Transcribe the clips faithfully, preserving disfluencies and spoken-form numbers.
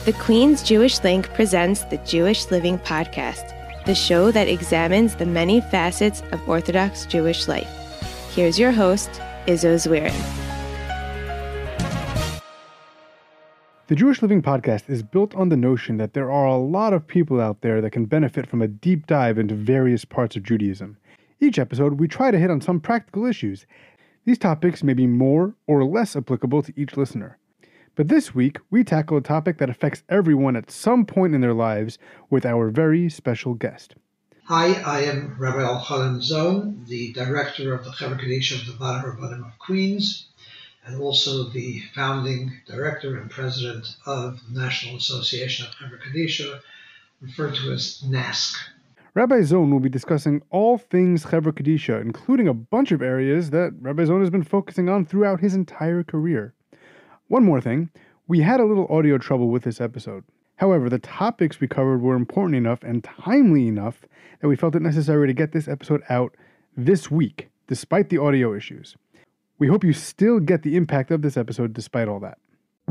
The Queens Jewish Link presents the Jewish Living Podcast, the show that examines the many facets of Orthodox Jewish life. Here's your host, Izzo Zwirin. The Jewish Living Podcast is built on the notion that there are a lot of people out there that can benefit from a deep dive into various parts of Judaism. Each episode, we try to hit on some practical issues. These topics may be more or less applicable to each listener. But this week, we tackle a topic that affects everyone at some point in their lives with our very special guest. Hi, I am Rabbi Elchanan Zon, the director of the Chevra Kadisha of the Vada Rabbanim of Queens, and also the founding director and president of the National Association of Chevra Kadisha, referred to as N A S C. Rabbi Zon will be discussing all things Chevra Kadisha, including a bunch of areas that Rabbi Zon has been focusing on throughout his entire career. One more thing, we had a little audio trouble with this episode. However, the topics we covered were important enough and timely enough that we felt it necessary to get this episode out this week, despite the audio issues. We hope you still get the impact of this episode despite all that.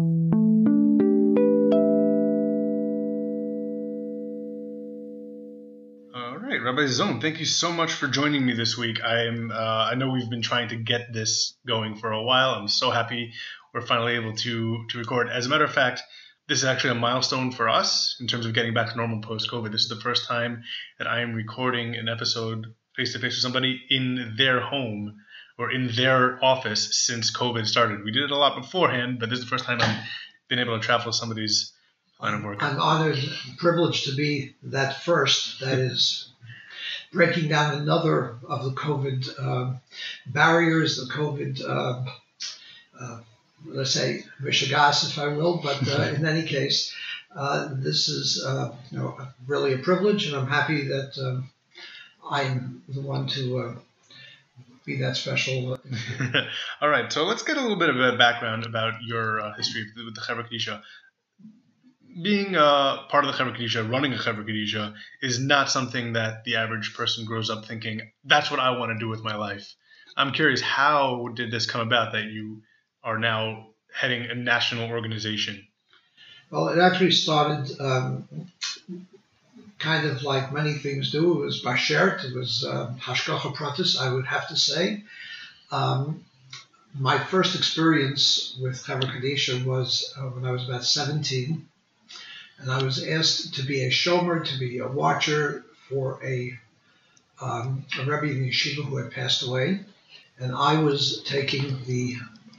All right, Rabbi Zon, thank you so much for joining me this week. I am. Uh, I know we've been trying to get this going for a while. I'm so happy we're finally able to to record. As a matter of fact, this is actually a milestone for us in terms of getting back to normal post-COVID. This is the first time that I am recording an episode face-to-face with somebody in their home or in their office since COVID started. We did it a lot beforehand, but this is the first time I've been able to travel to somebody's line of work. I'm honored and privileged to be that first, that is breaking down another of the COVID uh, barriers, the COVID, uh, uh, let's say, mishigas, if I will, but uh, in any case, uh, this is uh, you know, really a privilege, and I'm happy that um, I'm the one to uh, be that special. All right, so let's get a little bit of a background about your uh, history with the Chevra Kadisha. Being uh, part of the Chevra Kadisha, running a Chevra Kadisha, is not something that the average person grows up thinking, that's what I want to do with my life. I'm curious, how did this come about that you are now heading a national organization? Well, it actually started um, kind of like many things do. It was bashert, it was uh, hashgacha pratis, I would have to say. Um, my first experience with Chevra Kadisha was uh, when I was about seventeen, and I was asked to be a shomer, to be a watcher for a, um, a Rebbe in the yeshiva who had passed away, and I was taking the,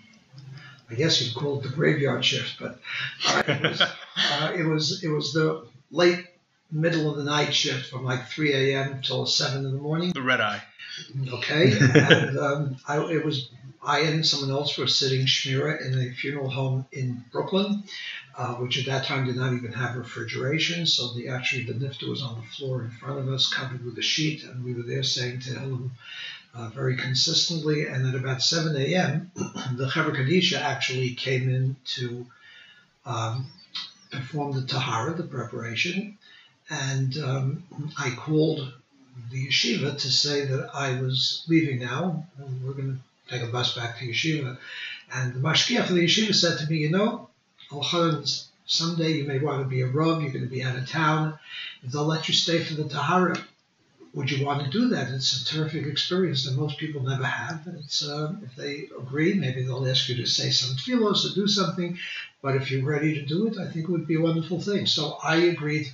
I guess you'd call it the graveyard shift, but uh, it, was, uh, it was it was the late middle of the night shift from like three a.m. till seven in the morning. The red eye. Okay, and um, I, it was I and someone else were sitting shmira in a funeral home in Brooklyn, uh, which at that time did not even have refrigeration. So the actually the nifta was on the floor in front of us, covered with a sheet, and we were there saying Tehillim Uh, very consistently, and at about seven a.m., the Chevra Kadisha actually came in to um, perform the tahara, the preparation, and um, I called the yeshiva to say that I was leaving now, and we're going to take a bus back to yeshiva. And the mashgiach of the yeshiva said to me, you know, Elchanan, someday you may want to be a rav, you're going to be out of town, if they'll let you stay for the tahara, would you want to do that? It's a terrific experience that most people never have. It's uh, if they agree, maybe they'll ask you to say some tefillos or do something. But if you're ready to do it, I think it would be a wonderful thing. So I agreed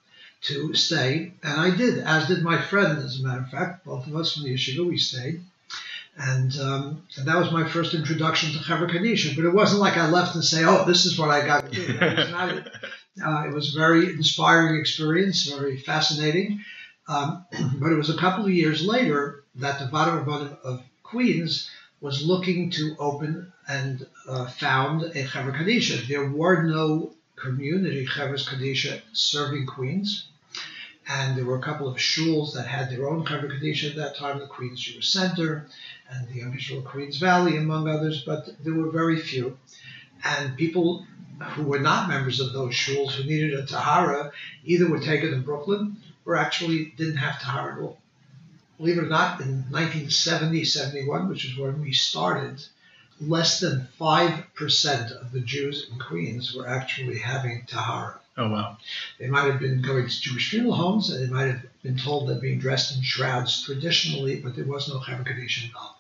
to stay, and I did, as did my friend, as a matter of fact. Both of us from the yeshiva, we stayed. And, um, and that was my first introduction to Chevra Kadisha. But it wasn't like I left and say, oh, this is what I got to do. That was not it. Uh, it was a very inspiring experience, very fascinating. Um, but it was a couple of years later that the Vada Rabbanim of Queens was looking to open and uh, found a Chevra Kadisha. There were no community Chevra Kadisha serving Queens, and there were a couple of shuls that had their own Chevra Kadisha at that time, the Queens Jewish Center and the Young Israel Queens Valley, among others, but there were very few. And people who were not members of those shuls who needed a tahara either were taken in Brooklyn or actually didn't have tahara at all. Believe it or not, in nineteen seventy, seventy-one, which is when we started, less than five percent of the Jews in Queens were actually having tahara. Oh, wow. They might have been going to Jewish funeral homes, and they might have been told they're being dressed in shrouds traditionally, but there was no Chevra Kadisha involved.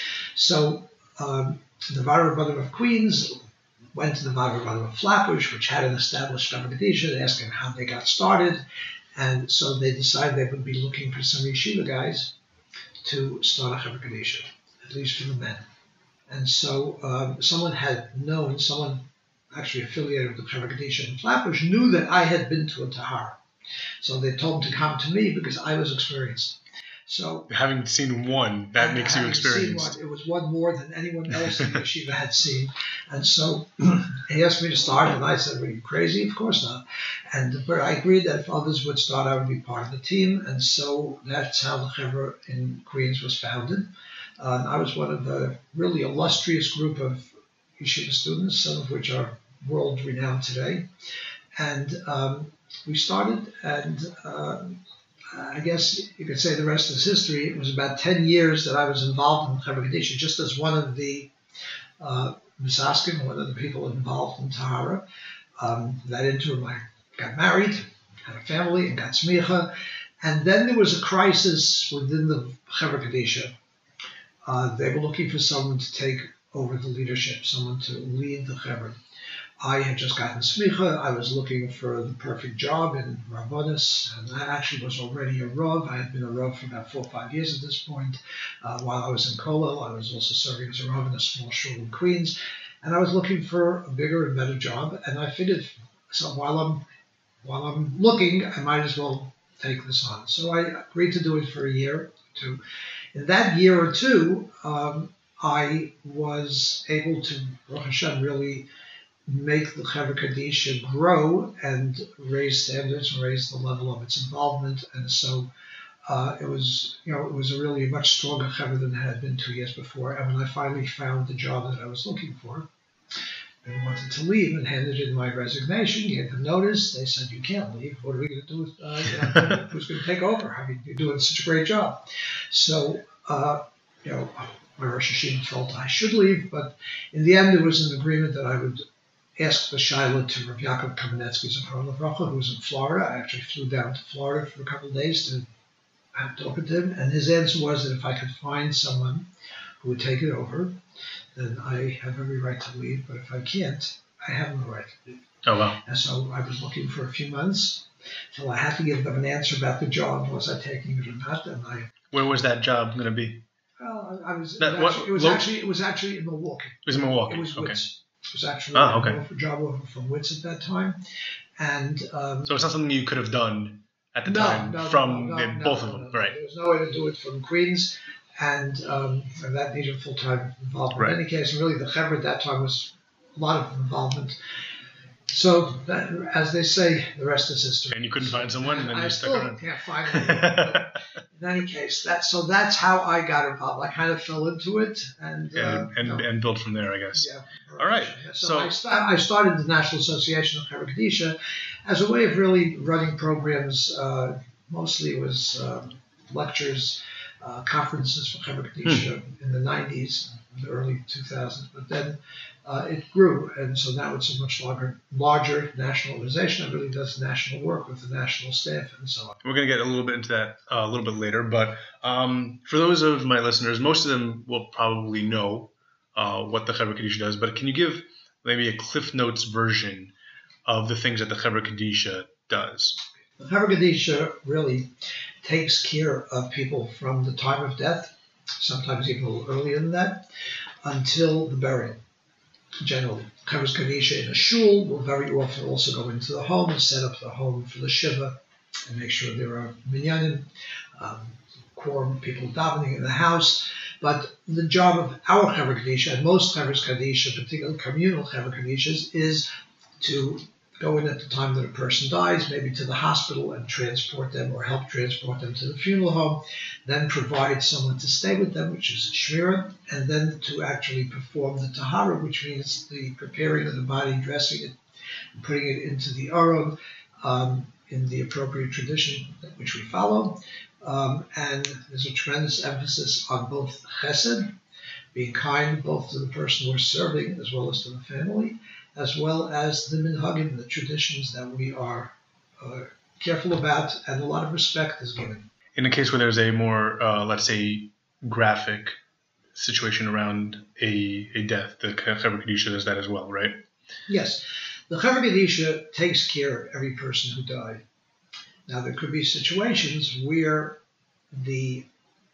So um, the Vada Rabbanim of Queens went to the Vada Rabbanim of Flatbush, which had an established Chevra Kadisha. They asked them how they got started, and so they decided they would be looking for some yeshiva guys to start a Chevra Kadisha, at least for the men. And so um, someone had known, someone actually affiliated with the Chevra Kadisha in Flatbush, knew that I had been to a tahara. So they told him to come to me because I was experienced. So having seen one, that makes you experienced. Seen one, it was one more than anyone else in the yeshiva had seen. And so he asked me to start, and I said, "Are you crazy? Of course not." And but I agreed that if others would start, I would be part of the team. And so that's how the Chevra in Queens was founded. Uh, I was one of the really illustrious group of yeshiva students, some of which are world renowned today. And um, we started, and uh, I guess you could say the rest is history. It was about ten years that I was involved in Chevra Kadisha, just as one of the uh, Misaskim, one of the people involved in Tahara. Um, that interim, I got married, had a family, and got smicha. And then there was a crisis within the Chevra Kadisha. Uh, they were looking for someone to take over the leadership, someone to lead the Chevra. I had just gotten smicha. I was looking for the perfect job in Rabbanis, and I actually was already a Rav. I had been a Rav for about four or five years at this point. Uh, while I was in Kollel, I was also serving as a Rav in a small shul in Queens, and I was looking for a bigger and better job. And I figured, so while I'm while I'm looking, I might as well take this on. So I agreed to do it for a year or two. In that year or two, um, I was able to, Baruch Hashem, really make the Chevra Kadisha grow and raise standards and raise the level of its involvement. And so uh, it was, you know, it was a really much stronger Chevra than it had been two years before. And when I finally found the job that I was looking for, and wanted to leave and handed in my resignation, gave them notice. They said, "You can't leave. What are we going to do? With, uh, you know, who's going to take over? I mean, you're doing such a great job." So, uh, you know, my Rosh Hashanah felt I should leave, but in the end, there was an agreement that I would ask the Shaila to Rav Yaakov Kamenetsky Zachron Levracha, who was in Florida. I actually flew down to Florida for a couple of days to have talked to him, and his answer was that if I could find someone who would take it over, then I have every right to leave. But if I can't, I have no right to leave. Oh, wow. And so I was looking for a few months until I had to give them an answer about the job. Was I taking it or not? And I. Where was that job going to be? Well, I was. That, it, was actually, it was lo- actually it was actually in Milwaukee. It was in Milwaukee. It was okay. Wits. It was actually oh, okay. a job offer from Wits at that time, and um, so it's not something you could have done at the no, time no, from no, the, no, both no, of them, no, right? There was no way to do it from Queens, and, um, and that needed full-time involvement. Right. In any case, really, the Chevra at that time was a lot of involvement. So, that, as they say, the rest is history. And you couldn't find someone, and then I you still stuck around. can't find anyone. In any case, that so that's how I got involved. I kind of fell into it, and and uh, and, you know, and built from there, I guess. yeah. All right. So, So, I, st- I started the National Association of Chevra Kadisha as a way of really running programs. Uh, mostly it was um, lectures, uh, conferences for Chevra Kadisha Hmm. in the nineties, the early two thousands. But then uh, it grew, and so now it's a much larger, larger national organization. It really does national work with the national staff and so on. we're going to get a little bit into that uh, a little bit later, but um, for those of my listeners, most of them will probably know uh, what the Chevra Kadisha does, but can you give maybe a Cliff Notes version of the things that the Chevra Kadisha does? The Chevra Kadisha really takes care of people from the time of death, sometimes even a little earlier than that, until the burial. Generally, Chevra Kadisha in a shul will very often also go into the home and set up the home for the shiva and make sure there are minyanim, um, quorum, people davening in the house. But the job of our Chevra Kadisha, and most Chevra Kadisha, particularly communal Chevra Kadishas, is to go in at the time that a person dies, maybe to the hospital, and transport them or help transport them to the funeral home, then provide someone to stay with them, which is shmira, and then to actually perform the tahara, which means the preparing of the body, dressing it, and putting it into the aron um, in the appropriate tradition which we follow. Um, and there's a tremendous emphasis on both chesed, being kind both to the person we're serving as well as to the family, as well as the minhagim, the traditions that we are uh, careful about, and a lot of respect is given. In a case where there's a more, uh, let's say, graphic situation around a, a death, the Chevra Kadisha does that as well, right? Yes. The Chevra Kadisha takes care of every person who died. Now, there could be situations where the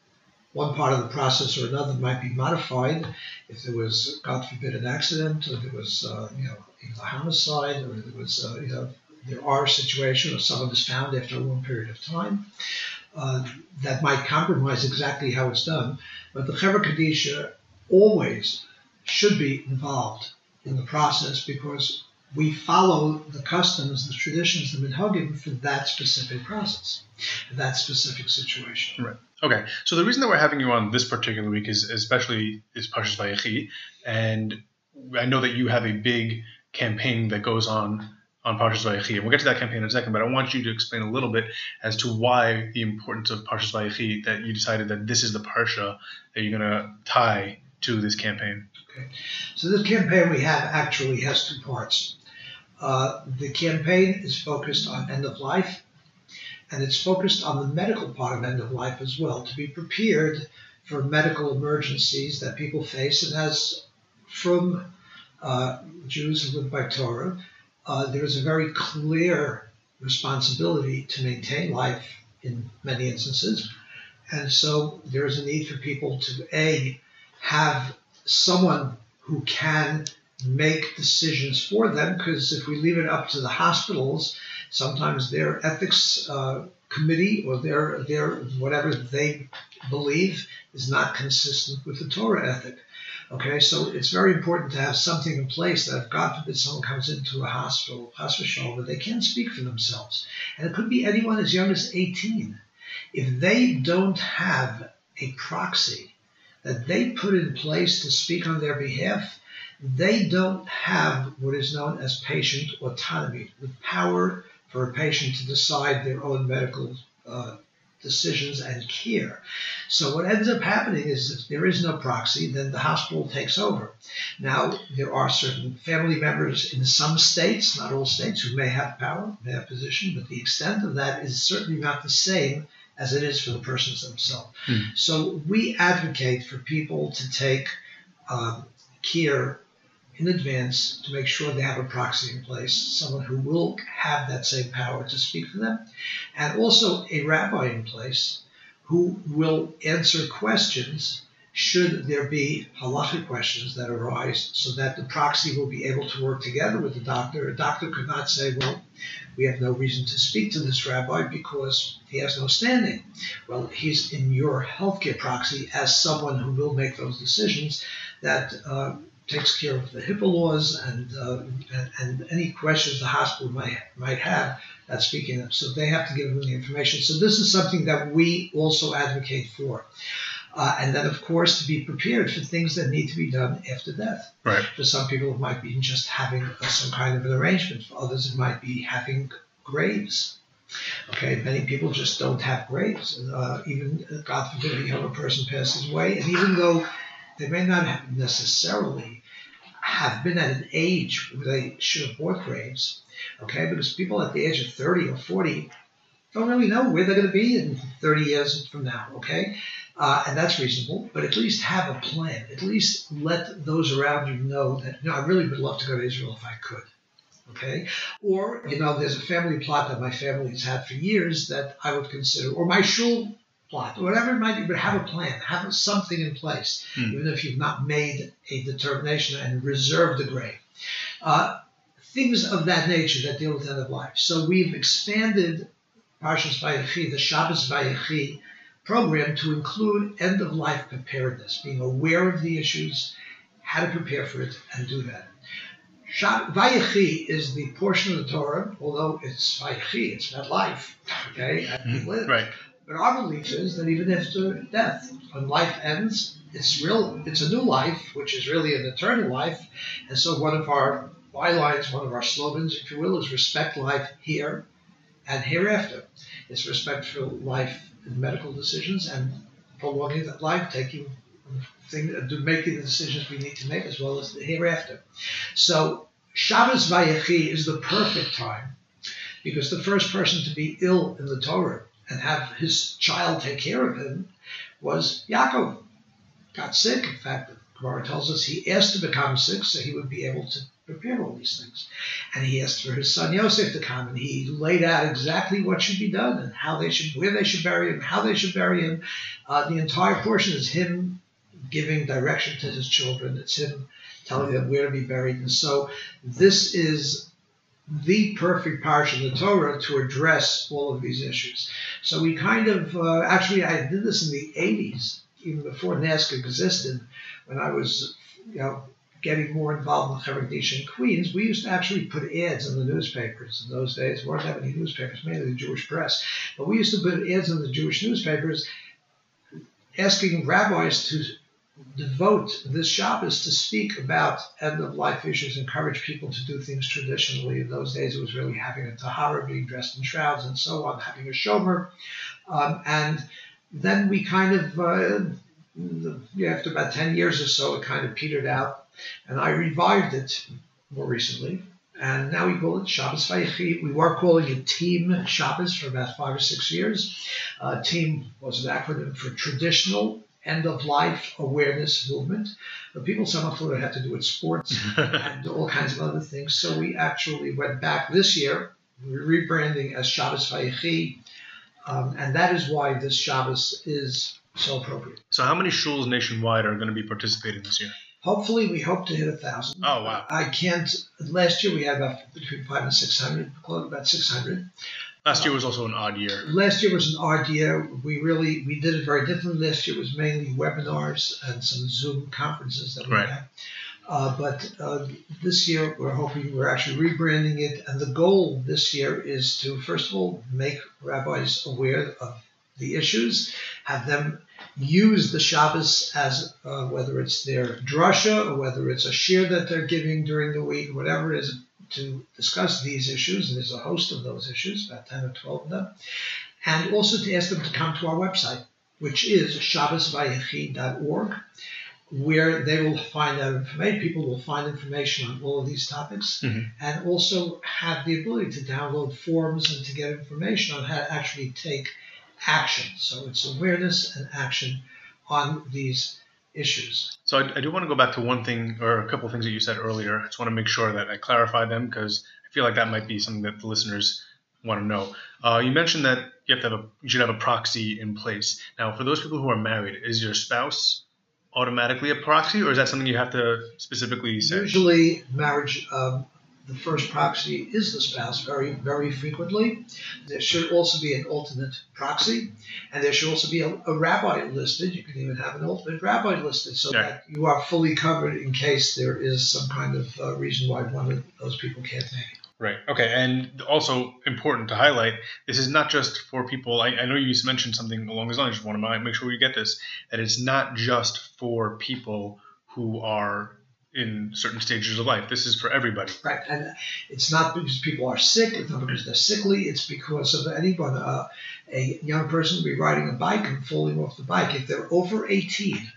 one part of the process or another might be modified if there was, God forbid, an accident, or there was, uh, you know, a homicide, or there was, uh, you know, there are situations, or someone is found after a long period of time, uh, that might compromise exactly how it's done. But the Chevra Kadisha always should be involved in the process because we follow the customs, the traditions, the minhagim for that specific process, that specific situation. Right. Okay. So the reason that we're having you on this particular week is especially is Parshas Vayechi, and I know that you have a big campaign that goes on on Parshas Vayechi, and we'll get to that campaign in a second. But I want you to explain a little bit as to why the importance of Parshas Vayechi, that you decided that this is the parsha that you're going to tie to this campaign. Okay. So this campaign we have actually has two parts. Uh, the campaign is focused on end of life, and it's focused on the medical part of end of life as well, to be prepared for medical emergencies that people face. And as from uh, Jews who live by Torah, uh, there is a very clear responsibility to maintain life in many instances. And so there is a need for people to, A, have someone who can make decisions for them, because if we leave it up to the hospitals, sometimes their ethics uh, committee or their their whatever they believe is not consistent with the Torah ethic. Okay, so it's very important to have something in place that if God forbid someone comes into a hospital, hospital, where they can't speak for themselves, and it could be anyone as young as eighteen, if they don't have a proxy that they put in place to speak on their behalf, they don't have what is known as patient autonomy, the power for a patient to decide their own medical uh, decisions and care. So what ends up happening is if there is no proxy, then the hospital takes over. Now, there are certain family members in some states, not all states, who may have power, may have position, but the extent of that is certainly not the same as it is for the persons themselves. Hmm. So we advocate for people to take um, care in advance to make sure they have a proxy in place, someone who will have that same power to speak for them, and also a rabbi in place who will answer questions should there be halachic questions that arise, so that the proxy will be able to work together with the doctor. A doctor could not say, well, we have no reason to speak to this rabbi because he has no standing. Well, he's in your healthcare proxy as someone who will make those decisions that uh, takes care of the HIPAA laws and, uh, and and any questions the hospital might might have that speaking of. So they have to give them the information. So this is something that we also advocate for. Uh, and then, of course, to be prepared for things that need to be done after death. Right. For some people, it might be just having uh, some kind of an arrangement. For others, it might be having graves. Okay, many people just don't have graves. Uh, even, God forbid, a younger person passes away. And even though they may not have necessarily have been at an age where they should have bought graves, okay, because people at the age of thirty or forty don't really know where they're going to be in thirty years from now, okay? Uh, and that's reasonable, but at least have a plan. At least let those around you know that, you know, I really would love to go to Israel if I could, okay? Or, you know, there's a family plot that my family has had for years that I would consider, or my shul plot, or whatever it might be, but have a plan, have something in place, mm. even if you've not made a determination and reserved the grave. Uh, things of that nature that deal with end of life. So we've expanded Parshas Vayechi, the Shabbos Vayechi program, to include end-of-life preparedness, being aware of the issues, how to prepare for it, and do that. Vayechi is the portion of the Torah, although it's Vayechi, it's not life, okay, and we live. Right. But our belief is that even after death, when life ends, it's real. It's a new life, which is really an eternal life. And so one of our bylines, one of our slogans, if you will, is respect life here and hereafter. It's respect for life in medical decisions and prolonging that life, taking thing, to making the decisions we need to make as well as the hereafter. So Shabbos Vayechi is the perfect time because the first person to be ill in the Torah and have his child take care of him was Yaakov. Got sick. In fact, the Gemara tells us he asked to become sick so he would be able to prepare all these things. And he asked for his son Yosef to come, and he laid out exactly what should be done and how they should, where they should bury him, how they should bury him. Uh, the entire portion is him giving direction to his children. It's him telling them where to be buried. And so this is the perfect parsha in the Torah to address all of these issues. So we kind of, uh, actually I did this in the eighties, even before NASCA existed, when I was, you know, getting more involved in Chevra Kadisha in Queens. We used to actually put ads in the newspapers. In those days, we weren't having any newspapers, mainly the Jewish press. But we used to put ads in the Jewish newspapers asking rabbis to devote this Shabbos to speak about end-of-life issues, encourage people to do things traditionally. In those days, it was really having a tahara, being dressed in shrouds and so on, having a shomer. Um, and then we kind of, uh, after about ten years or so, it kind of petered out. And I revived it more recently. And now we call it Shabbos Vayechi. We were calling it Team Shabbos for about five or six years. Uh, team was an acronym for Traditional End-of-Life Awareness Movement. But people somehow thought it had to do with sports and all kinds of other things. So we actually went back this year. We're rebranding as Shabbos Vayechi. Um, and that is why this Shabbos is so appropriate. So how many shuls nationwide are going to be participating this year? Hopefully, we hope to hit a thousand. Oh, wow. I can't. Last year, we had about between five and six hundred, close about six hundred. Last year was also an odd year. Last year was an odd year. We really, we did it very differently. Last year was mainly webinars and some Zoom conferences that we right. had. Uh, but uh, this year, we're hoping we're actually rebranding it. And the goal this year is to, first of all, make rabbis aware of the issues, have them use the Shabbos as uh, whether it's their drasha or whether it's a shir that they're giving during the week, whatever it is, to discuss these issues. And there's a host of those issues, about ten or twelve of them. And also to ask them to come to our website, which is shabbos vayechi dot org, where they will find out information. People will find information on all of these topics, mm-hmm. and also have the ability to download forms and to get information on how to actually take action. So it's awareness and action on these issues. So I, I do want to go back to one thing or a couple of things that you said earlier. I just want to make sure that I clarify them because I feel like that might be something that the listeners want to know. Uh, you mentioned that you have to have a you should have a proxy in place. Now, for those people who are married, is your spouse automatically a proxy, or is that something you have to specifically say? Usually, marriage. Um, The first proxy is the spouse very, very frequently. There should also be an alternate proxy, and there should also be a, a rabbi listed. You can even have an alternate rabbi listed so yeah. that you are fully covered in case there is some kind of uh, reason why one of those people can't make it. Right. Okay. And also important to highlight, this is not just for people. I, I know you mentioned something along those lines. I just want to make sure we get this, that it's not just for people who are in certain stages of life. This is for everybody. Right. And it's not because people are sick. It's not because they're sickly. It's because of anyone. Uh, a young person will be riding a bike and falling off the bike. If they're over eighteen,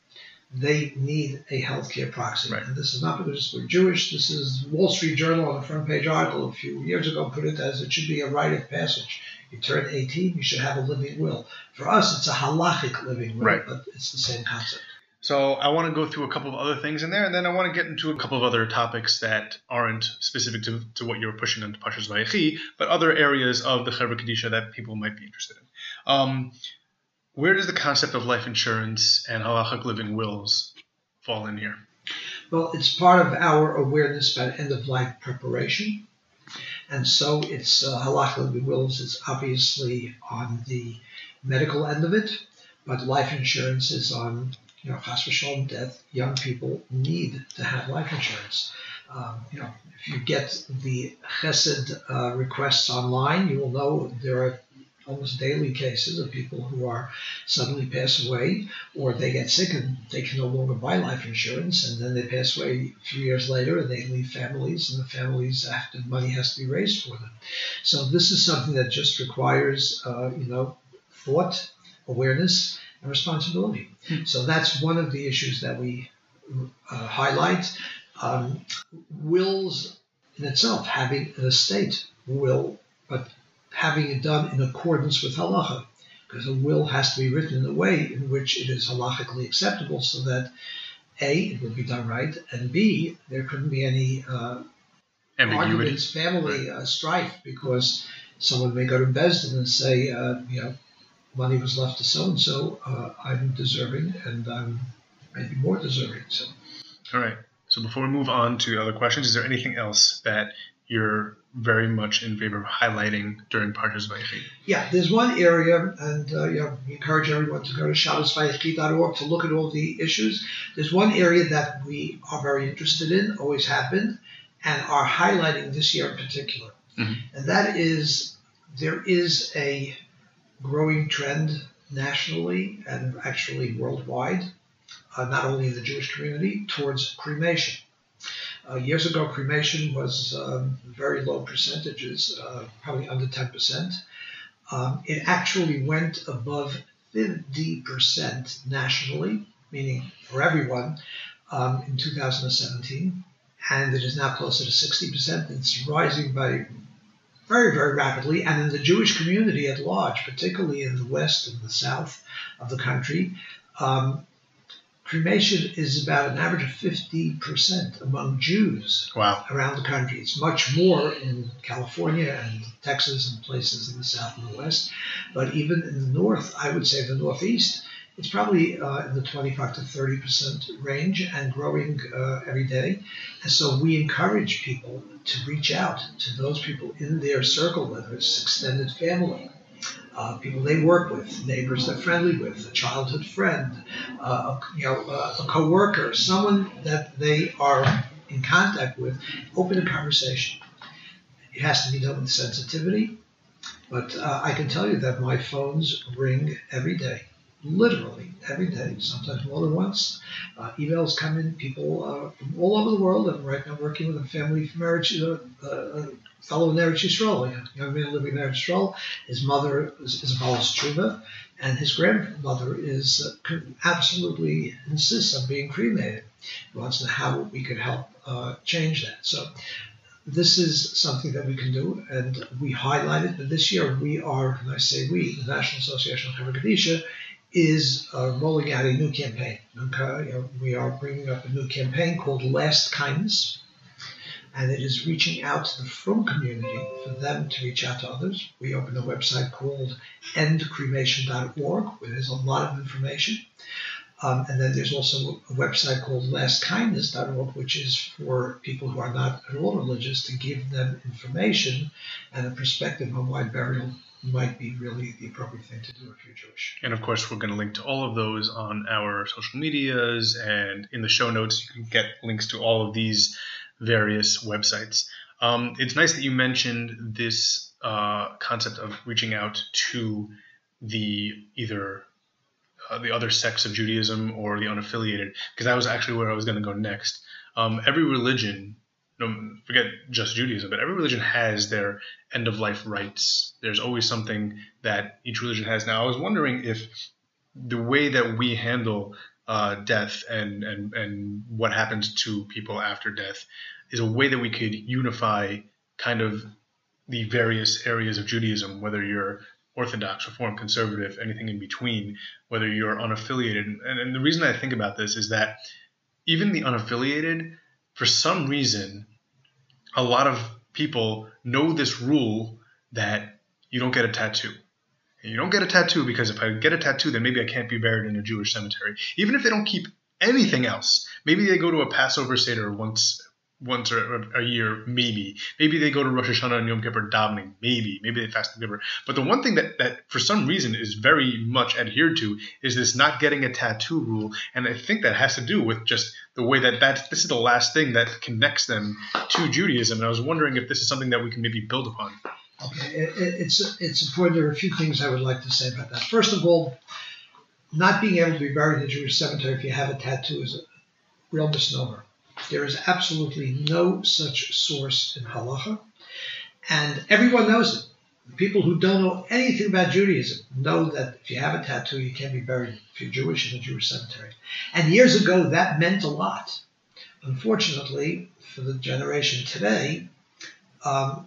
they need a healthcare proxy. Right. And this is not because we're Jewish. This is Wall Street Journal on a front page article a few years ago put it as it should be a rite of passage. You turn eighteen, you should have a living will. For us, it's a halachic living will, right. but it's the same concept. So I want to go through a couple of other things in there, and then I want to get into a couple of other topics that aren't specific to, to what you're pushing into Parshas Vayechi, but other areas of the Chevra Kadisha that people might be interested in. Um, where does the concept of life insurance and halachic living wills fall in here? Well, it's part of our awareness about end-of-life preparation. And so it's uh, halachic living wills is obviously on the medical end of it, but life insurance is on, you know, chas v'shalom, death. Young people need to have life insurance. Um, you know, if you get the chesed uh, requests online, you will know there are almost daily cases of people who are suddenly pass away, or they get sick and they can no longer buy life insurance, and then they pass away a few years later and they leave families, and the families after money has to be raised for them. So this is something that just requires, uh, you know, thought, awareness, and responsibility. So that's one of the issues that we uh, highlight. Um, wills in itself, having an estate will, but having it done in accordance with halacha, because a will has to be written in a way in which it is halachically acceptable, so that A, it will be done right, and B, there couldn't be any uh, arguments, family uh, strife, because someone may go to Bezdin and say, uh, you know, money was left to so-and-so, uh, I'm deserving, and I'm maybe more deserving. So, all right. So before we move on to other questions, is there anything else that you're very much in favor of highlighting during Parshas Vayechi? Yeah, there's one area, and uh, you know, we encourage everyone to go to shabbos vayechi dot org to look at all the issues. There's one area that we are very interested in, always have been, and are highlighting this year in particular. Mm-hmm. And that is, there is a growing trend nationally and actually worldwide, uh, not only in the Jewish community, towards cremation. Uh, years ago, cremation was um, very low percentages, uh, probably under ten percent. Um, it actually went above fifty percent nationally, meaning for everyone, um, in two thousand seventeen. And it is now closer to sixty percent. It's rising by very, very rapidly. And in the Jewish community at large, particularly in the West and the South of the country, um, cremation is about an average of fifty percent among Jews wow. around the country. It's much more in California and Texas and places in the South and the West. But even in the North, I would say the Northeast, it's probably uh, in the twenty-five to thirty percent range and growing uh, every day. And so we encourage people to reach out to those people in their circle, whether it's extended family, Uh, people they work with, neighbors they're friendly with, a childhood friend, uh, a, you know, uh, a coworker, someone that they are in contact with. Open a conversation. It has to be done with sensitivity, but uh, I can tell you that my phones ring every day, literally every day, sometimes more than once. Uh, emails come in, people uh, from all over the world. I'm right now working with a family from Eretz, uh, uh, fellow in Eretz Yisrael, a young man living in Eretz Yisrael. His mother is, is a Balas Tshuva, and his grandmother is uh, absolutely insists on being cremated. He wants to know how we could help uh, change that. So this is something that we can do, and we highlight it. But this year we are, and I say we, the National Association of Chevra Kadisha, is uh, rolling out a new campaign. Okay? You know, we are bringing up a new campaign called Last Kindness. And it is reaching out to the Frum community for them to reach out to others. We opened a website called end cremation dot org, where there's a lot of information. Um, and then there's also a website called last kindness dot org, which is for people who are not at all religious, to give them information and a perspective on why burial might be really the appropriate thing to do if you're Jewish. And of course, we're going to link to all of those on our social medias, and in the show notes, you can get links to all of these various websites. Um, it's nice that you mentioned this uh, concept of reaching out to the either uh, the other sects of Judaism or the unaffiliated, because that was actually where I was going to go next. Um, every religion, no, forget just Judaism, but every religion has their end-of-life rites. There's always something that each religion has. Now, I was wondering if the way that we handle Uh, death and, and, and what happens to people after death is a way that we could unify kind of the various areas of Judaism, whether you're Orthodox, Reform, Conservative, anything in between, whether you're unaffiliated. And, and the reason I think about this is that even the unaffiliated, for some reason, a lot of people know this rule that you don't get a tattoo. You don't get a tattoo because if I get a tattoo, then maybe I can't be buried in a Jewish cemetery. Even if they don't keep anything else. Maybe they go to a Passover Seder once once a year, maybe. Maybe they go to Rosh Hashanah and Yom Kippur davening, maybe. Maybe they fast Yom Kippur. But the one thing that, that for some reason is very much adhered to is this not getting a tattoo rule. And I think that has to do with just the way that that's, this is the last thing that connects them to Judaism. And I was wondering if this is something that we can maybe build upon. Okay, it, it's it's important. There are a few things I would like to say about that. First of all, not being able to be buried in a Jewish cemetery if you have a tattoo is a real misnomer. There is absolutely no such source in halacha, and everyone knows it. People who don't know anything about Judaism know that if you have a tattoo, you can't be buried if you're Jewish in a Jewish cemetery. And years ago, that meant a lot. Unfortunately, for the generation today, um,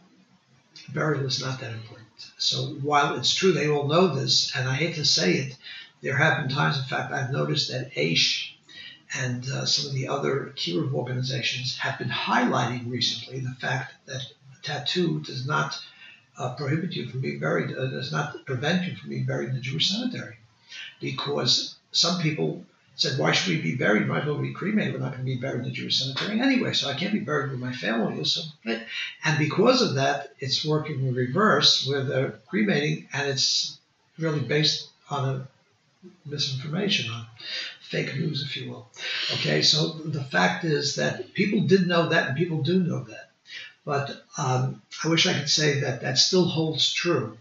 burial is not that important. So while it's true they all know this, and I hate to say it, there have been times, in fact, I've noticed that Aish and uh, some of the other Kiruv organizations have been highlighting recently the fact that a tattoo does not uh, prohibit you from being buried, uh, does not prevent you from being buried in the Jewish cemetery. Because some people said, why should we be buried? Might as well be cremated. We're not going to be buried in the Jewish cemetery anyway, so I can't be buried with my family. So, and because of that, it's working in reverse with uh, cremating, and it's really based on a misinformation, on fake news, if you will. Okay, so the fact is that people did know that, and people do know that. But um, I wish I could say that that still holds true,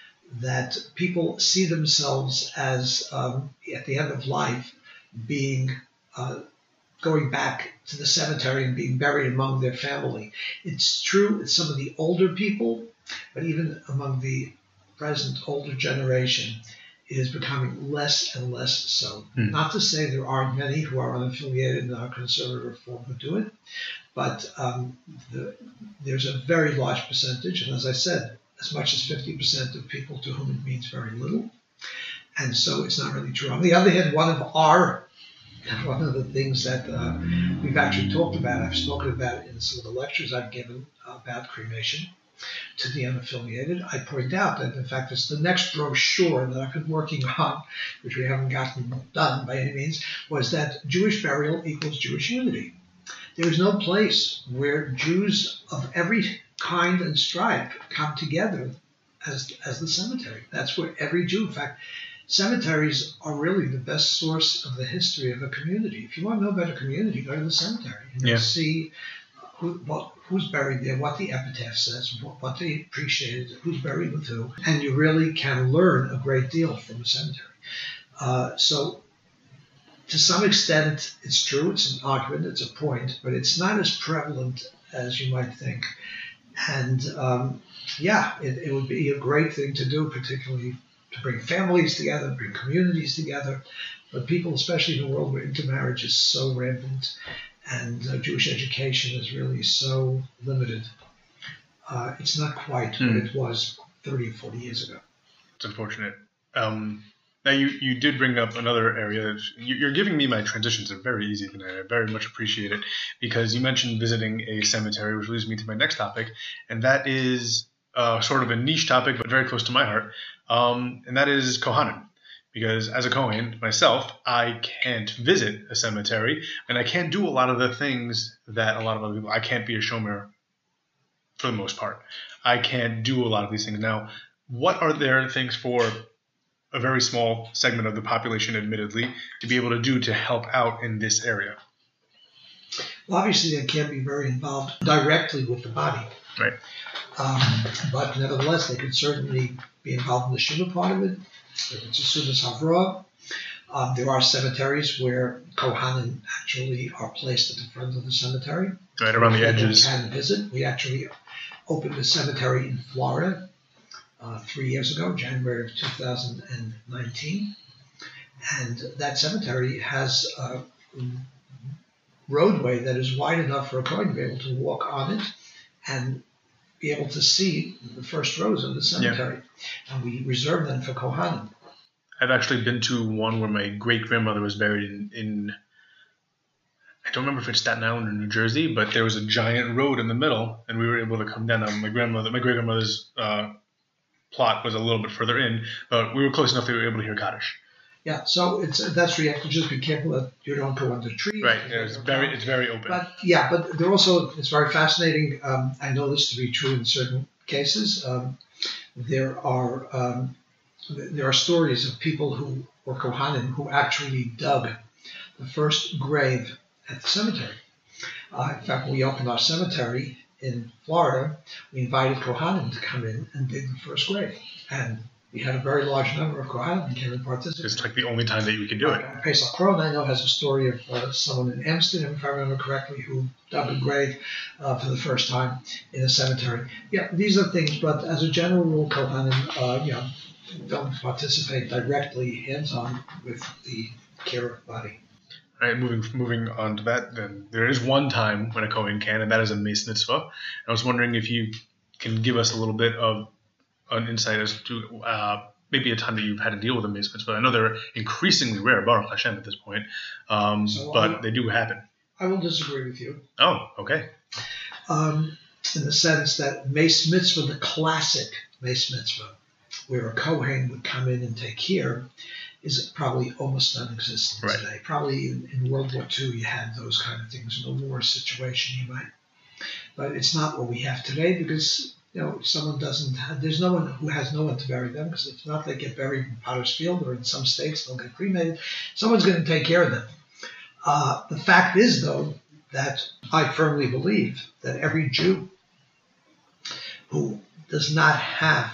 that people see themselves as, um, at the end of life, being uh, going back to the cemetery and being buried among their family. It's true it's some of the older people, but even among the present older generation, it is becoming less and less so. Mm. Not to say there aren't many who are unaffiliated and are conservative reform who do it, but um, the, there's a very large percentage, and as I said, as much as fifty percent of people to whom it means very little. And so it's not really true. On the other hand, one of our, one of the things that uh, we've actually talked about, I've spoken about in some of the lectures I've given about cremation to the unaffiliated, I point out that, in fact, it's the next brochure that I've been working on, which we haven't gotten done by any means, was that Jewish burial equals Jewish unity. There is no place where Jews of every kind and stripe come together as, as the cemetery. That's where every Jew, in fact, cemeteries are really the best source of the history of a community. If you want to know about a community, go to the cemetery and yeah. you'll see who, what, who's buried there, what the epitaph says, what, what they appreciated, who's buried with who, and you really can learn a great deal from a cemetery. Uh, so to some extent, it's true, it's an argument, it's a point, but it's not as prevalent as you might think. And um, yeah, it, it would be a great thing to do, particularly to bring families together, bring communities together. But people, especially in a world where intermarriage is so rampant and uh, Jewish education is really so limited, uh, it's not quite mm. what it was thirty or forty years ago. It's unfortunate. Um, now, you, you did bring up another area. You're giving me my transitions are very easy tonight. I very much appreciate it because you mentioned visiting a cemetery, which leads me to my next topic, and that is uh, sort of a niche topic, but very close to my heart, um, and that is Kohanim. Because as a Kohen myself, I can't visit a cemetery, and I can't do a lot of the things that a lot of other people. I can't be a shomer for the most part. I can't do a lot of these things. Now, what are there things for a very small segment of the population, admittedly, to be able to do to help out in this area? Well, obviously, they can't be very involved directly with the body. Right. Um, but nevertheless, they could certainly be involved in the Shiva part of it. It's a Sudas Havra. Um, there are cemeteries where Kohanim actually are placed at the front of the cemetery. Right, around the edges. Can visit. We actually opened a cemetery in Florida uh, three years ago, January of two thousand nineteen. And that cemetery has a roadway that is wide enough for a Kohen to be able to walk on it and be able to see the first rows of the cemetery. Yeah. And we reserve them for Kohanim. I've actually been to one where my great-grandmother was buried in, in, I don't remember if it's Staten Island or New Jersey, but there was a giant road in the middle, and we were able to come down on my grandmother. My great-grandmother's uh, plot was a little bit further in, but we were close enough that we were able to hear Kaddish. Yeah, so it's that's where you have to just be careful that you don't go under trees. Right, yeah, it's very it's very open. But yeah, but they're also it's very fascinating. Um, I know this to be true in certain cases. Um, there are um, there are stories of people who or Kohanim who actually dug the first grave at the cemetery. Uh, in fact, when we opened our cemetery in Florida, we invited Kohanim to come in and dig the first grave. And we had a very large number of Kohanim who came and participated. It's like the only time that you could do it. Uh, Pesach Kron, I know, has a story of uh, someone in Amsterdam, if I remember correctly, who dug a grave uh, for the first time in a cemetery. Yeah, these are things, but as a general rule, Kohanim, uh, you know, don't participate directly, hands-on, with the care of the body. All right, moving moving on to that, then there is one time when a Kohen can, and that is a Meis Mitzvah. And I was wondering if you can give us a little bit of an insight as to uh, maybe a time that you've had to deal with a Meis Mitzvah. I know they're increasingly rare, Baruch Hashem, at this point, um, So, but uh, they do happen. I will disagree with you. Oh, okay. Um, in the sense that Meis Mitzvah, the classic Meis Mitzvah, where a Kohen would come in and take care, is probably almost non-existent Right. today. Probably in, in World War Two you had those kind of things. In a war situation you might. But it's not what we have today because, you know, someone doesn't have, there's no one who has no one to bury them because if not, they get buried in Potter's Field or in some states they'll get cremated. Someone's going to take care of them. Uh, the fact is, though, that I firmly believe that every Jew who does not have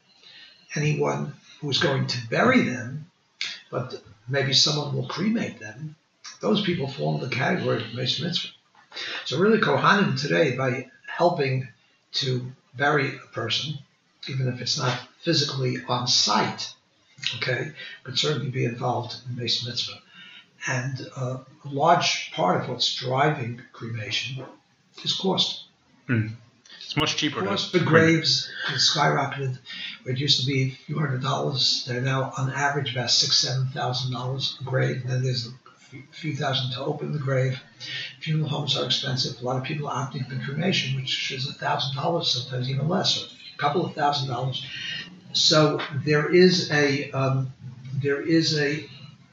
anyone who is going to bury them, but maybe someone will cremate them, those people fall in the category of Meis Mitzvah. So really, Kohanim today, by helping to bury a person, even if it's not physically on site, okay, could certainly be involved in Meis Mitzvah. And uh, a large part of what's driving cremation is cost. Hmm. It's much cheaper. Cost to for graves has skyrocketed. Where it used to be a few hundred dollars, they're now on average about six, seven thousand dollars a grave. And then there's a few, few thousand to open the grave. Funeral homes are expensive. A lot of people are opting for cremation, which is a thousand dollars, sometimes even less, or a couple of thousand dollars. So there is a um, there is a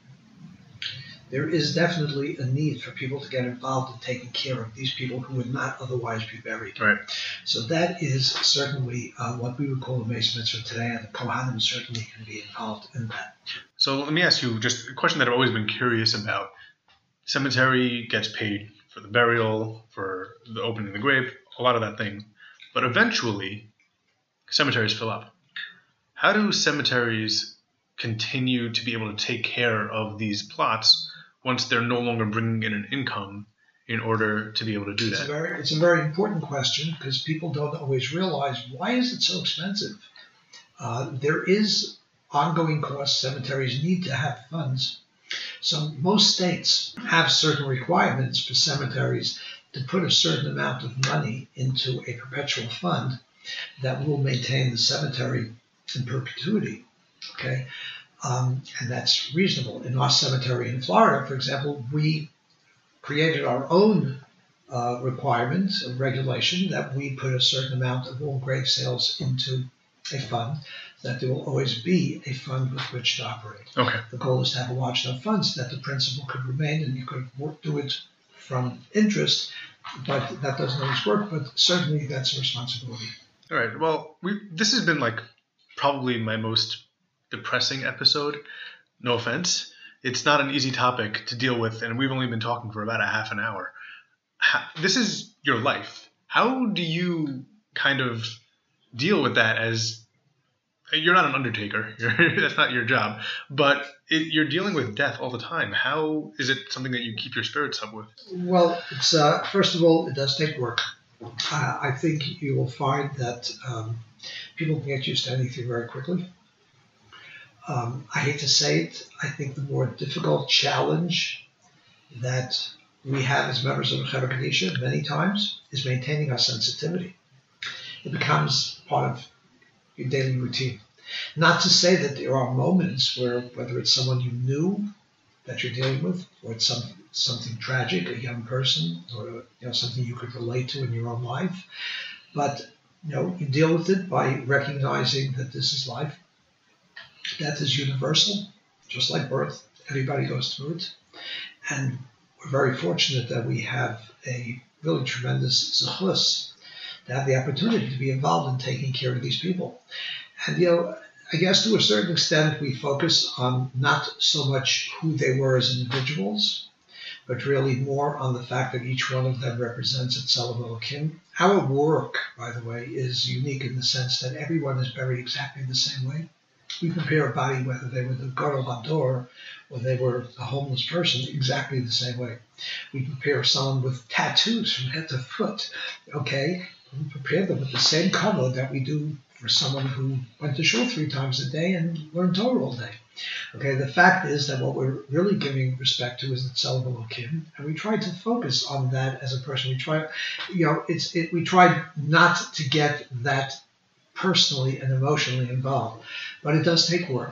there is definitely a need for people to get involved in taking care of these people who would not otherwise be buried. Right. So that is certainly uh, what we would call a Meis Mitzvah today, and the Kohanim certainly can be involved in that. So let me ask you just a question that I've always been curious about. Cemetery gets paid for the burial, for the opening the grave, a lot of that thing. But eventually, cemeteries fill up. How do cemeteries continue to be able to take care of these plots once they're no longer bringing in an income in order to be able to do It's a that? very, it's a very important question because people don't always realize why is it so expensive. Uh, there is ongoing costs. Cemeteries need to have funds. So most states have certain requirements for cemeteries to put a certain amount of money into a perpetual fund that will maintain the cemetery in perpetuity. Okay, um, and that's reasonable. In our cemetery in Florida, for example, we created our own uh, requirement, a regulation, that we put a certain amount of all grave sales into a fund, that there will always be a fund with which to operate. Okay. The goal is to have a watched out fund so that the principal could remain and you could work, do it from interest, but that doesn't always work, but certainly that's a responsibility. All right. Well, we this has been like probably my most depressing episode. No offense. It's not an easy topic to deal with, and we've only been talking for about a half an hour. How, this is your life. How do you kind of deal with that as you're not an undertaker. You're, that's not your job. But it, you're dealing with death all the time. How is it something that you keep your spirits up with? Well, it's uh, first of all, it does take work. Uh, I think you will find that um, people can get used to anything very quickly. Um, I hate to say it, I think the more difficult challenge that we have as members of the Chevra Kadisha many times is maintaining our sensitivity. It becomes part of your daily routine. Not to say that there are moments where, whether it's someone you knew that you're dealing with, or it's some, something tragic, a young person, or you know something you could relate to in your own life, but you know you deal with it by recognizing that this is life. Death is universal, just like birth. Everybody goes through it, and we're very fortunate that we have a really tremendous zechus to have the opportunity to be involved in taking care of these people. And, you know, I guess to a certain extent we focus on not so much who they were as individuals, but really more on the fact that each one of them represents a Tzelem Elokim. Our work, by the way, is unique in the sense that everyone is buried exactly the same way. We prepare a body, whether they were the Gadol Hador or they were a homeless person, exactly the same way. We prepare someone with tattoos from head to foot, okay? We prepare them with the same cover that we do for someone who went to shul three times a day and learned Torah all day. Okay, the fact is that what we're really giving respect to is the Tzelem Elokim, and we try to focus on that as a person. We try, you know, it's it, we try not to get that personally and emotionally involved, but it does take work.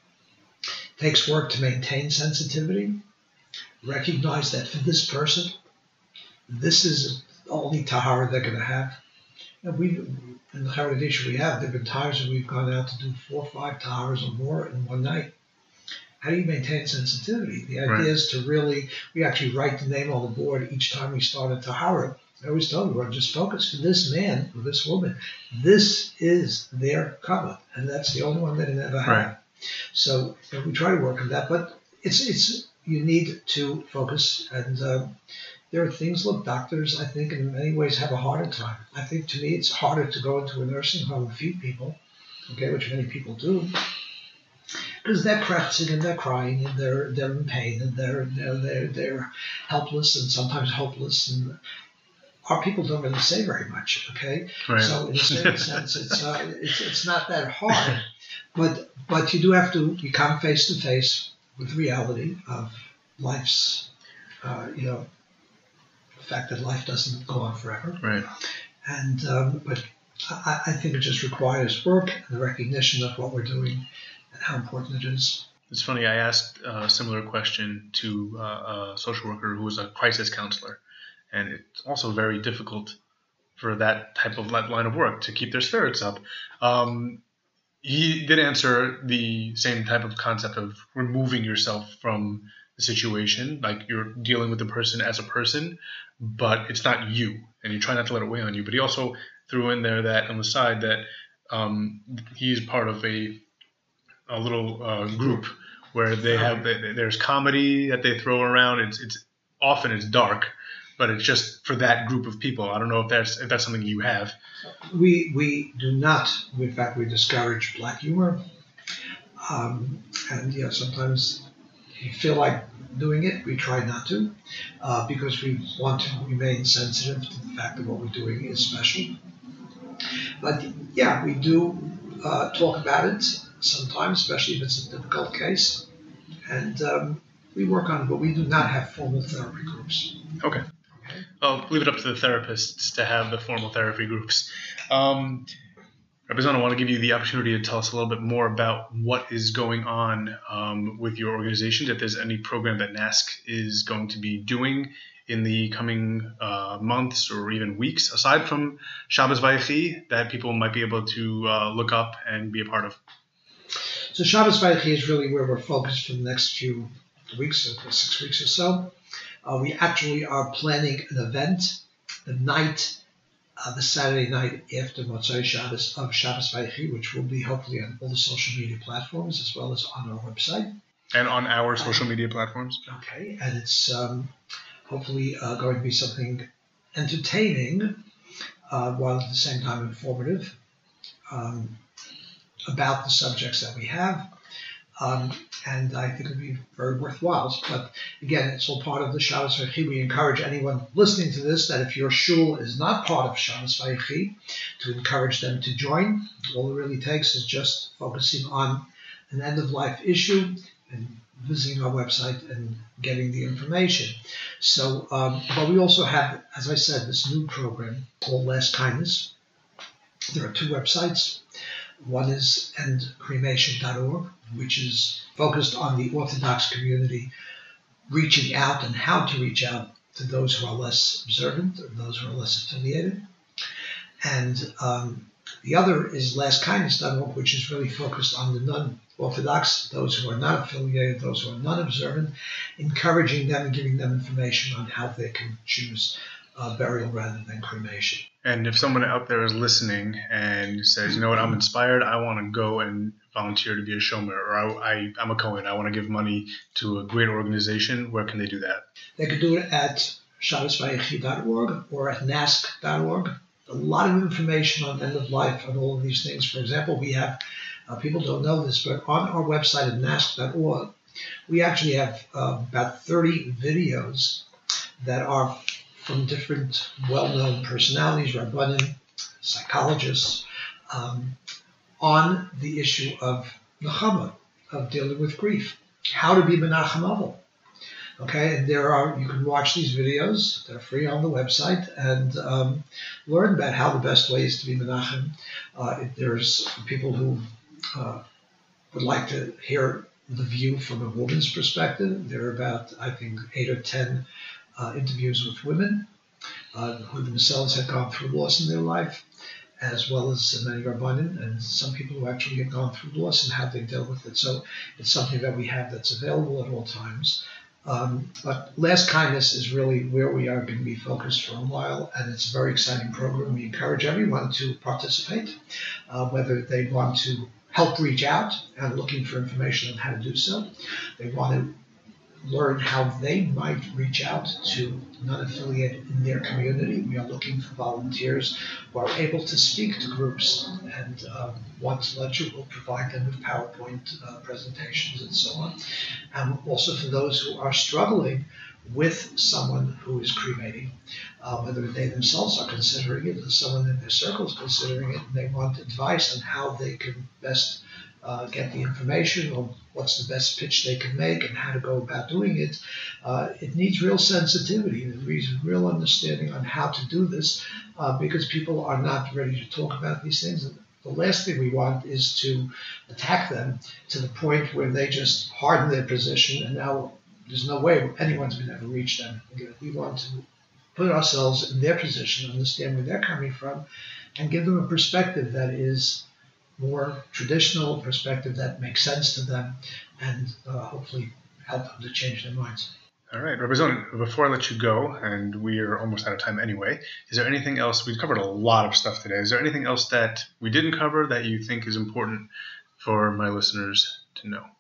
It takes work to maintain sensitivity, recognize that for this person, this is the only tahara they're going to have. And we, in the Haredish we have, there have been times when we've gone out to do four or five taharas or more in one night. How do you maintain sensitivity? The idea right. is to really, we actually write the name on the board each time we start a tahara. I always tell everyone, just focus for this man or this woman. This is their cover, and that's the only one they never have. Right. So you know, we try to work on that, but it's it's you need to focus. And uh, there are things. Look, doctors, I think, in many ways have a harder time. I think to me, it's harder to go into a nursing home and feed people, okay, which many people do, because they're crashing and they're crying and they're they're in pain and they're they're they're, they're helpless and sometimes hopeless and. Our people don't really say very much, okay? Right. So in a certain sense, it's, uh, it's it's not that hard, but but you do have to you come face to face with reality of life's, uh, you know, the fact that life doesn't go on forever. Right. And um, but I, I think it just requires work and the recognition of what we're doing and how important it is. It's funny. I asked a similar question to uh, a social worker who was a crisis counselor. And it's also very difficult for that type of line of work to keep their spirits up. Um, he did answer the same type of concept of removing yourself from the situation, like you're dealing with the person as a person, but it's not you, and you try not to let it weigh on you. But he also threw in there that on the side that um, he's part of a a little uh, group where they have there's comedy that they throw around. It's it's often it's dark. But it's just for that group of people. I don't know if that's if that's something you have. We we do not. In fact, we discourage black humor, um, and yeah, sometimes you feel like doing it. We try not to, uh, because we want to remain sensitive to the fact that what we're doing is special. But yeah, we do uh, talk about it sometimes, especially if it's a difficult case, and um, we work on it. But we do not have formal therapy groups. Okay. I'll leave it up to the therapists to have the formal therapy groups. Um, Rabbi Zon, I want to give you the opportunity to tell us a little bit more about what is going on um, with your organization, if there's any program that N A S C is going to be doing in the coming uh, months or even weeks, aside from Shabbos Vayechi, that people might be able to uh, look up and be a part of. So Shabbos Vayechi is really where we're focused for the next few weeks, or six weeks or so. Uh, we actually are planning an event the night, uh, the Saturday night after Motzei Shabbos of Shabbos Vayechi, which will be hopefully on all the social media platforms as well as on our website. And on our social uh, media platforms. Okay, and it's um, hopefully uh, going to be something entertaining uh, while at the same time informative um, about the subjects that we have. Um, and I think it'll be very worthwhile. But again, it's all part of the Shabbos Vayechi. We encourage anyone listening to this that if your shul is not part of Shabbos Vayechi, to encourage them to join. All it really takes is just focusing on an end-of-life issue and visiting our website and getting the information. So, um, but we also have, as I said, this new program called Last Kindness. There are two websites. One is end cremation dot org, which is focused on the Orthodox community, reaching out and how to reach out to those who are less observant or those who are less affiliated. And um, the other is last kindness dot org, which is really focused on the non-Orthodox, those who are not affiliated, those who are non-observant, encouraging them and giving them information on how they can choose uh, burial rather than cremation. And if someone out there is listening and says, you know what, I'm inspired, I want to go and volunteer to be a shomer, or I, I, I'm a Kohen, I want to give money to a great organization, where can they do that? They could do it at Shabbos Vayechi dot org or at N A S C dot org. A lot of information on end of life and all of these things. For example, we have Uh, people don't know this, but on our website at nask dot org, we actually have uh, about thirty videos that are from different well-known personalities, Rabbanim, psychologists, um, on the issue of Nechama, of dealing with grief, how to be Menachem Avel. Okay, and there are, you can watch these videos, they're free on the website, and um, learn about how the best way is to be Menachem. Uh, there's people who uh, would like to hear the view from a woman's perspective. There are about, I think, eight or ten uh, interviews with women uh, who themselves have gone through loss in their life, as well as many Rabbanim and some people who actually have gone through loss and how they deal with it. So it's something that we have that's available at all times. Um, but Last Kindness is really where we are going to be focused for a while, and it's a very exciting program. We encourage everyone to participate, uh, whether they want to help reach out and looking for information on how to do so. They want to learn how they might reach out to non-affiliated in their community. We are looking for volunteers who are able to speak to groups, and um, once lecture will provide them with PowerPoint uh, presentations and so on. And also for those who are struggling with someone who is cremating, uh, whether they themselves are considering it or someone in their circle is considering it, and they want advice on how they can best uh, get the information or what's the best pitch they can make and how to go about doing it. Uh, it needs real sensitivity and real understanding on how to do this uh, because people are not ready to talk about these things. And the last thing we want is to attack them to the point where they just harden their position and now there's no way anyone's going to ever reach them. We want to put ourselves in their position, understand where they're coming from, and give them a perspective that is more traditional, perspective that makes sense to them, and uh, hopefully help them to change their minds. All right, Rabbi Zon, before I let you go, and we are almost out of time anyway, is there anything else? We've covered a lot of stuff today. Is there anything else that we didn't cover that you think is important for my listeners to know?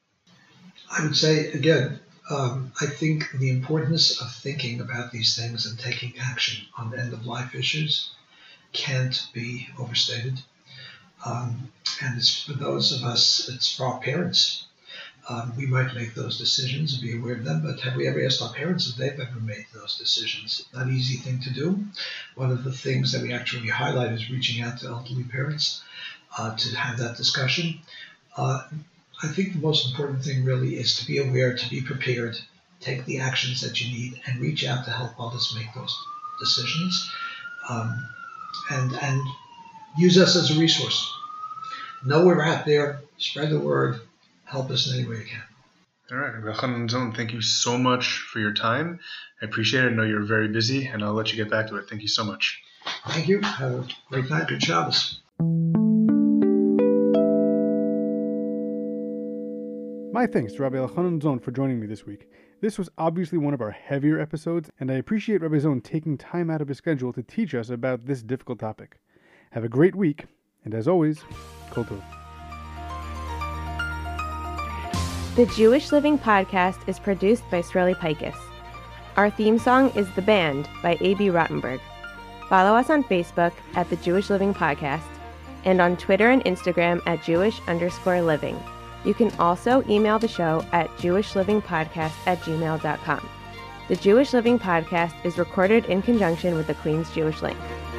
I would say, again, um, I think the importance of thinking about these things and taking action on end-of-life issues can't be overstated. Um, and it's for those of us, it's for our parents. Um, we might make those decisions and be aware of them, but have we ever asked our parents if they've ever made those decisions? Not an easy thing to do. One of the things that we actually highlight is reaching out to elderly parents uh, to have that discussion. Uh, I think the most important thing really is to be aware, to be prepared, take the actions that you need, and reach out to help others make those decisions. Um, and and use us as a resource. Know we're out there, spread the word, help us in any way you can. All right, Rabbi Elchanan Zon, thank you so much for your time. I appreciate it. I know you're very busy, and I'll let you get back to it. Thank you so much. Thank you. Have a great night. Good Shabbos. My thanks to Rabbi Elchanan Zon for joining me this week. This was obviously one of our heavier episodes, and I appreciate Rabbi Zon taking time out of his schedule to teach us about this difficult topic. Have a great week, and as always, Kol Tov. The Jewish Living Podcast is produced by Sreli Picus. Our theme song is The Band by A B Rottenberg. Follow us on Facebook at The Jewish Living Podcast and on Twitter and Instagram at Jewish underscore living. You can also email the show at jewishlivingpodcast at gmail dot com. The Jewish Living Podcast is recorded in conjunction with the Queen's Jewish Link.